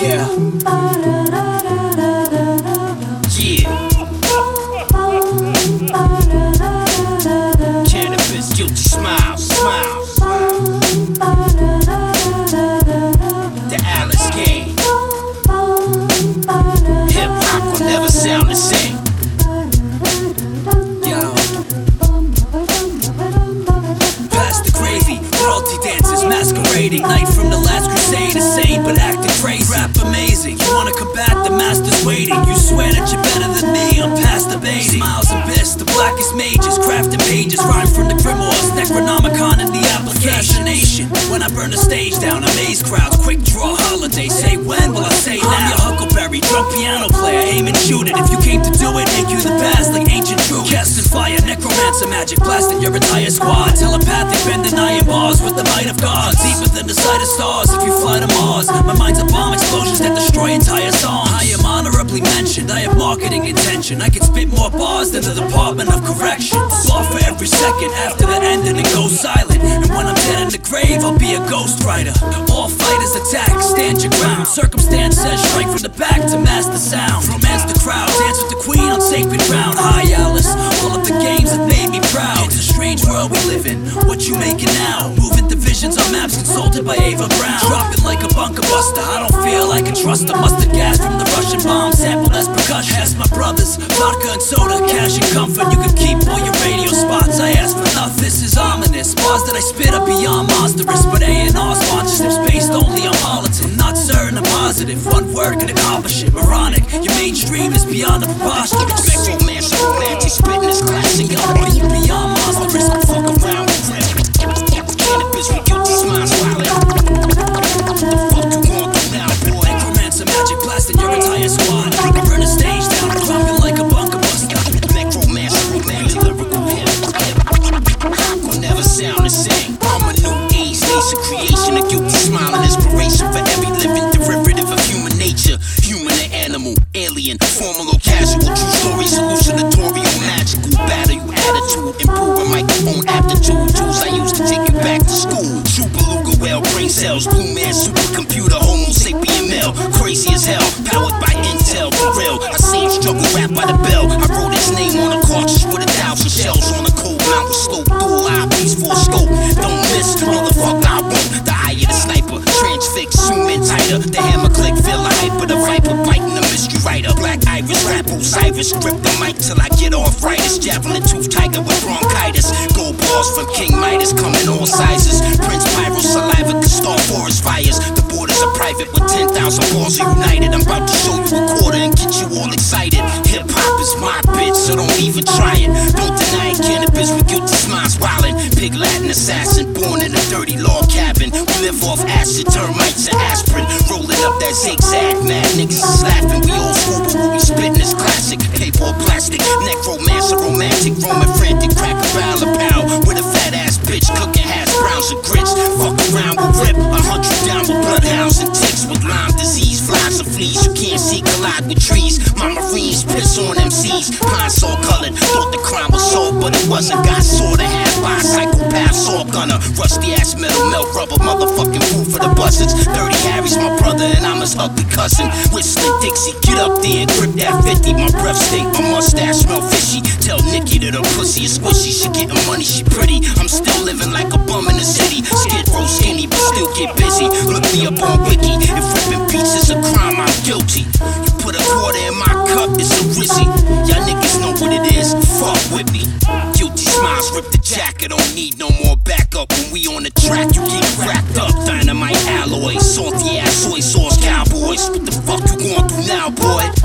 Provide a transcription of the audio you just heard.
Yeah. Cannabis, guilty smile, smile. The Alice Game. Hip hop will never sound the same. Yo. Pass the gravy, royalty dances masquerading. Night from the last crusade, insane but acting crazy. Rap amazing, you wanna combat the masters waiting. You swear that you're better than me, I'm past the basic. Smiles and bits, the blackest mages, crafting pages, rhyme from the grimoires, Necronomicon in the application. When I burn the stage down, amaze crowds, quick draw holiday. Say when, will I say now? I'm your Huckleberry, drunk piano player, aim and shoot it. If you came to do it, make you the best like ancient truth. Casting fire, necromancer magic, blasting your entire squad. Telepathic, bending iron bars with the might of God. Deeper than the sight of stars, if you fly to Mars. My mind's a bomb, explosions that destroy entire songs. I am honorably mentioned, I have marketing intention. I can spit more bars than the Department of Corrections. Bar for every second, after the ending it goes silent. And when I'm dead in the grave, I'll be a ghost writer. All fighters attack, stand your ground. Circumstance says strike from the back to mask the sound. Romance the crowd, dance with the queen on sacred ground. Hi Alice, all of the games that made me proud. It's a strange world we live in, what you making now? Moving divisions on maps consulted by Ava Brown. Dropping like a bunker buster, I don't feel I can trust her. Mustard gas from the Russian bomb, sample that's percussion. Ask my brothers, vodka and soda, cash and comfort. You can keep all your radio spots, I ask for nothing. This is ominous, bars that I spit are beyond monstrous. But A&R sponsorships based only on politics. I'm not certain I'm positive, one word can accomplish it. Moronic, your mainstream is beyond the preposterous. Expect romance, romantic, spitting this classic. Are you beyond monstrous? Fuck around with rap. Cannabis with guilty smiles, violent. Fuck you going through now, boy? Necromancer, magic, blasting your entire squad. Burn the stage down, dropping like a bunker buster. Necromancer, romantic, lyrical hip. Hop will never sound the same. I'm a new age, nation creation, a guilty smile and inspiration for every living derivative of human nature. Human and animal, alien, formal or casual, true stories, hallucinatory or magical. Battle you attitude, improving microphone aptitude. Tools I use to take you back to school. True beluga whale, brain cells, blue man, supercomputer, homo sapien male. Crazy as hell, powered by Intel, for real. I save struggle rap by the bell. I wrote his name on a cartridge with 1,000 shells on a cold mountain slope. Dual eye piece for a scope. Don't miss, motherfucker, I won't. The eye of the sniper, transfix, zoom in tighter. The hammer click, feel the hype of the viper, biting the mystery writer. Black iris, rap Osiris, grip the mic till I get arthritis. Javelin tooth tiger with bronchitis. Gold balls from King Midas, come in all sizes. Prince Pyro, saliva can start forest fires. The borders are private with 10,000 balls united. I'm about to show you a quarter and get you all excited. Hip hop is my bitch, so don't even try it. Don't deny it, cannabis with guilty smiles, wildin'. Pig Latin assassin, born in a dirty log cabin. We live off acid, termites, and aspirin. Rolling up that zigzag, mad niggas is laughing. We old school, but what we spittin' is classic. Paper or plastic, necromancer, romantic, Roman frantic, crack a barrel of pow with a fat ass bitch cooking hash browns and grits. Fuck around with rip, I hunt you down with bloodhounds and ticks with Lyme disease, flies and fleas. You can't see, collide with trees. My Marines piss on MCs, pine saw colored. Thought the crime was sold, but it wasn't. Got sawed in half by a psychopath saw gunner. Rusty ass metal, melt rubber, motherfucking food for the buzzards. Dirty Harry's my brother and I'm his ugly cousin. Whistling Dixie, get up there and grip that 50. My breath stink, my mustache smell fishy. Tell Nikki that her pussy is squishy. She getting money, she pretty. I'm still living like a bum in the city. Skid row skinny, but still get busy. Look me up on Wiki. If ripping pieces a crime, I'm guilty. You put a quarter in my cup, it's a rizzy. Y'all niggas know what it is. Fuck with me. Guilty smiles, rip the jacket. Don't need no more backup. When we on the track, you get cracked up. Dynamite alloy, salty ass soy sauce cowboys. What the fuck you going through now, boy?